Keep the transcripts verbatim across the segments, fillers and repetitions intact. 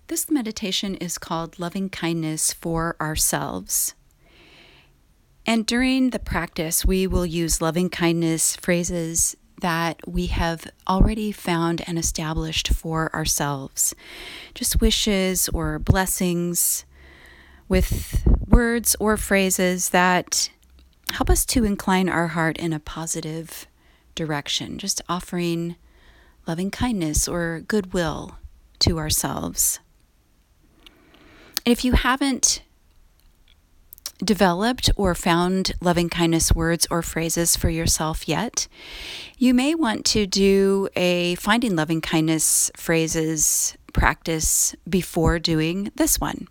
This meditation is called Loving Kindness for Ourselves. And during the practice, we will use loving kindness phrases that we have already found and established for ourselves. Just wishes or blessings with words or phrases that help us to incline our heart in a positive direction, just offering loving kindness or goodwill to ourselves. If you haven't developed or found loving kindness words or phrases for yourself yet, you may want to do a finding loving kindness phrases practice before doing this one.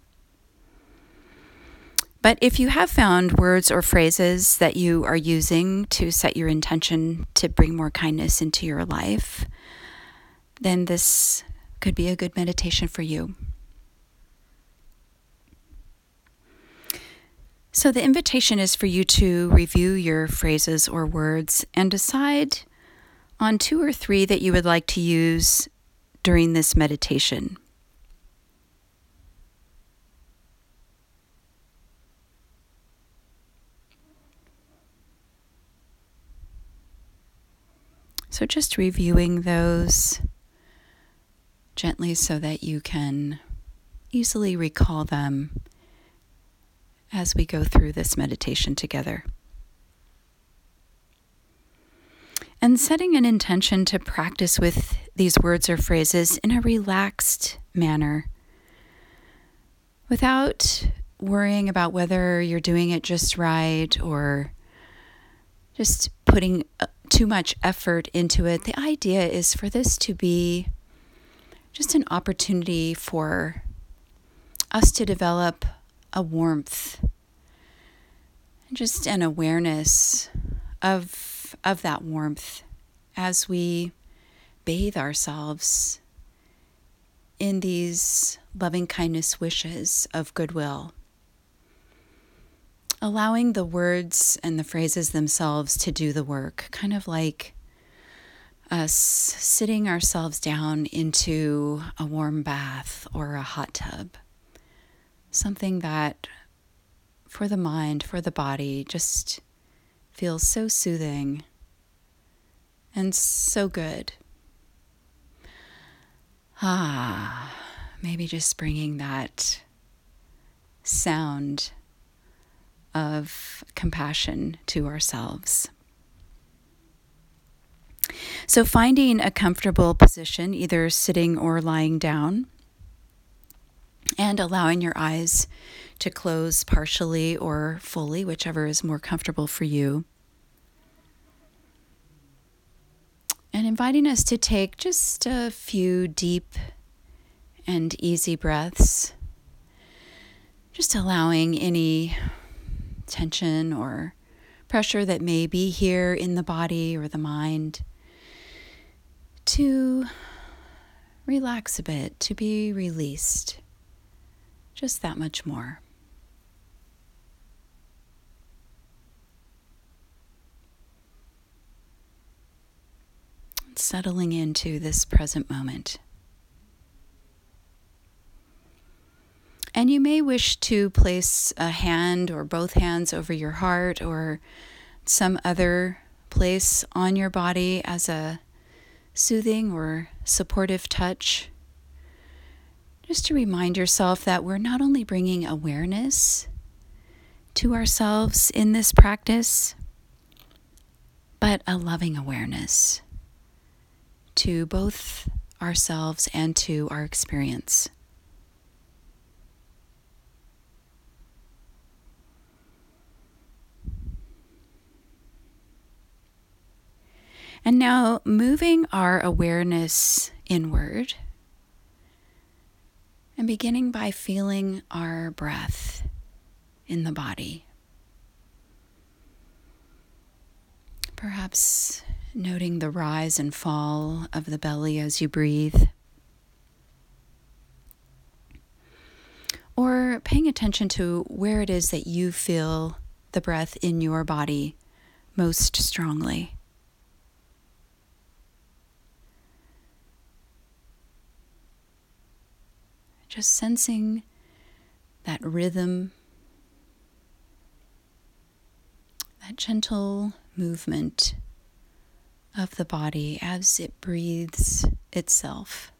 But if you have found words or phrases that you are using to set your intention to bring more kindness into your life, then this could be a good meditation for you. So the invitation is for you to review your phrases or words and decide on two or three that you would like to use during this meditation. So just reviewing those gently so that you can easily recall them as we go through this meditation together. And setting an intention to practice with these words or phrases in a relaxed manner, without worrying about whether you're doing it just right or just putting too much effort into it. The idea is for this to be just an opportunity for us to develop a warmth, just an awareness of, of that warmth as we bathe ourselves in these loving kindness wishes of goodwill. Allowing the words and the phrases themselves to do the work, kind of like us sitting ourselves down into a warm bath or a hot tub. Something that for the mind, for the body, just feels so soothing and so good. Ah, maybe just bringing that sound of compassion to ourselves. So finding a comfortable position, either sitting or lying down, and allowing your eyes to close partially or fully, whichever is more comfortable for you. And inviting us to take just a few deep and easy breaths, just allowing any tension or pressure that may be here in the body or the mind to relax a bit, to be released. Just that much more. Settling into this present moment. And you may wish to place a hand or both hands over your heart or some other place on your body as a soothing or supportive touch. Just to remind yourself that we're not only bringing awareness to ourselves in this practice, but a loving awareness to both ourselves and to our experience. And now moving our awareness inward and beginning by feeling our breath in the body. Perhaps noting the rise and fall of the belly as you breathe. Or paying attention to where it is that you feel the breath in your body most strongly. Just sensing that rhythm, that gentle movement of the body as it breathes itself.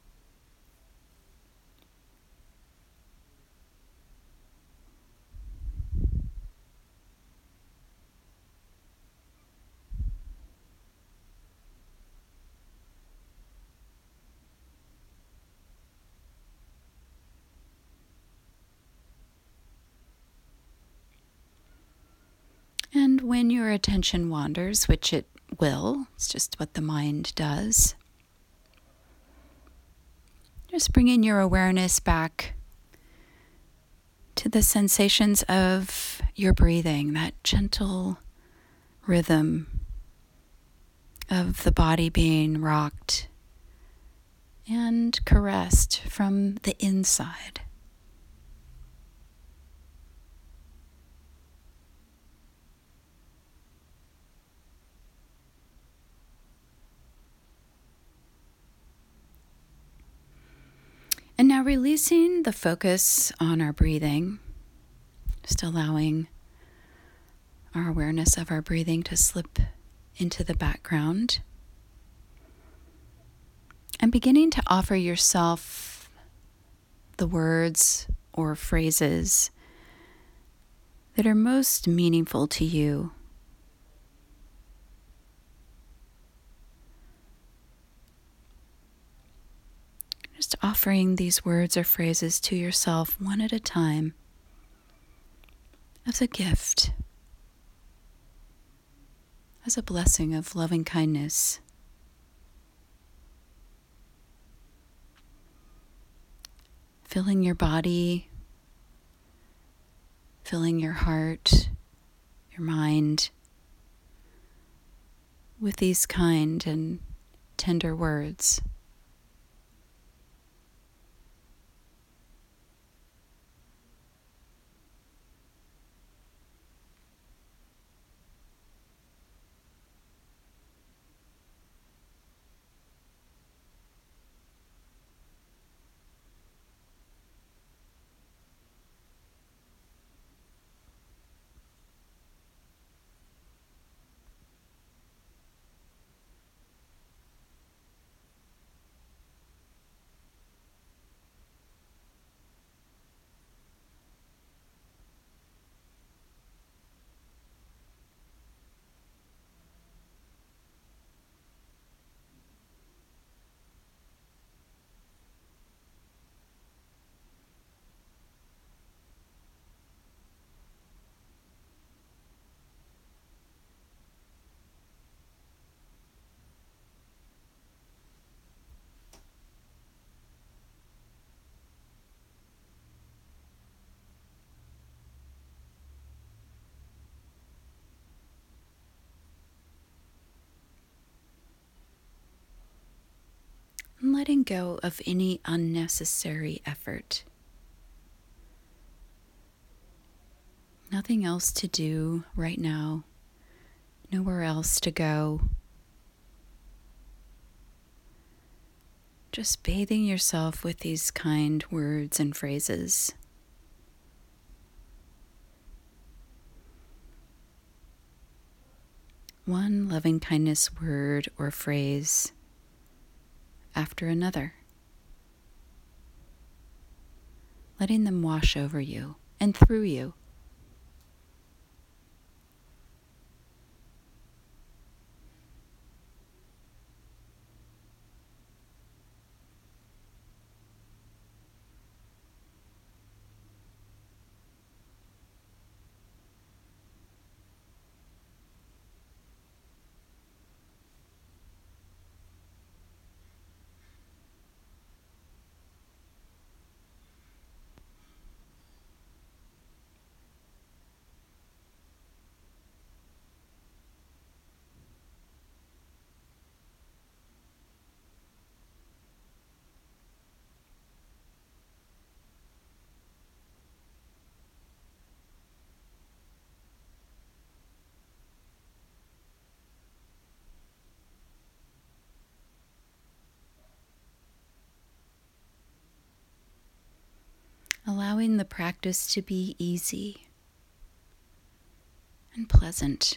And when your attention wanders, which it will, it's just what the mind does, just bringing your awareness back to the sensations of your breathing, that gentle rhythm of the body being rocked and caressed from the inside. And now releasing the focus on our breathing, just allowing our awareness of our breathing to slip into the background. And beginning to offer yourself the words or phrases that are most meaningful to you. Just offering these words or phrases to yourself one at a time as a gift, as a blessing of loving kindness. Filling your body, filling your heart, your mind with these kind and tender words. And letting go of any unnecessary effort. Nothing else to do right now, nowhere else to go. Just bathing yourself with these kind words and phrases. One loving kindness word or phrase after another. Letting them wash over you and through you. allowing the practice to be easy and pleasant,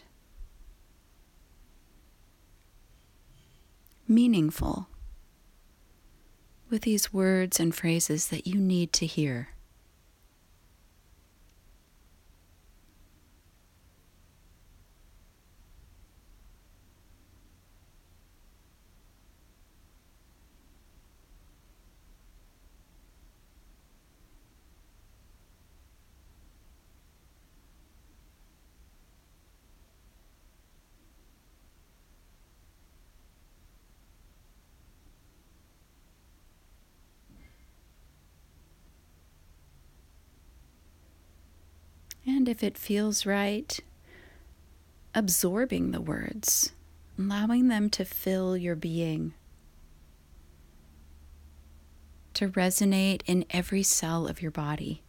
meaningful, with these words and phrases that you need to hear. And if it feels right, absorbing the words, allowing them to fill your being, to resonate in every cell of your body.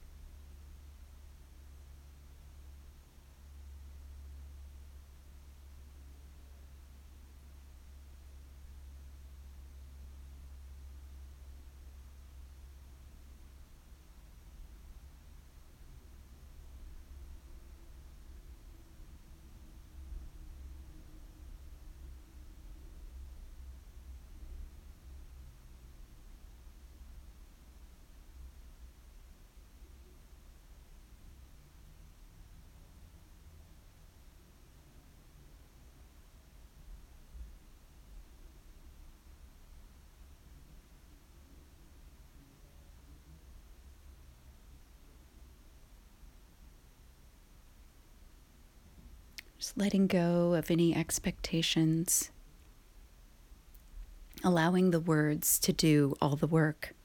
Just letting go of any expectations, allowing the words to do all the work.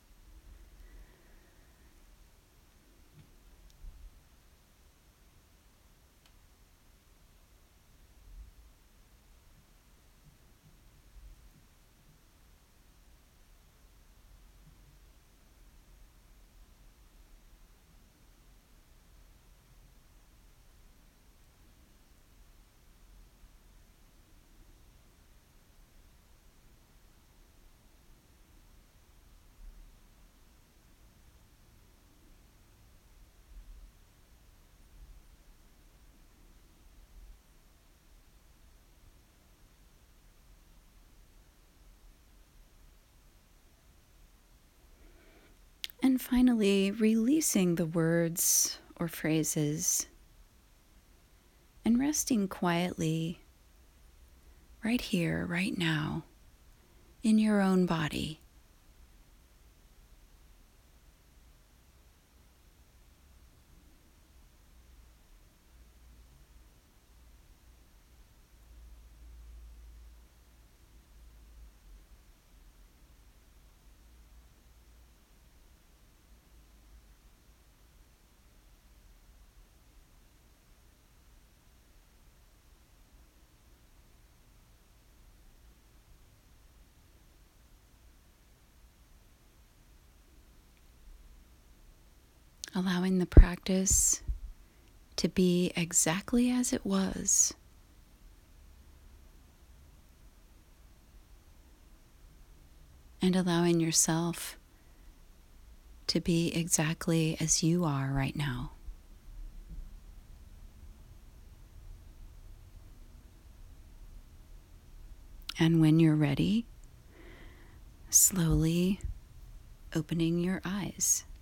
And finally, releasing the words or phrases and resting quietly right here, right now, in your own body. Allowing the practice to be exactly as it was. And allowing yourself to be exactly as you are right now. And when you're ready, slowly opening your eyes.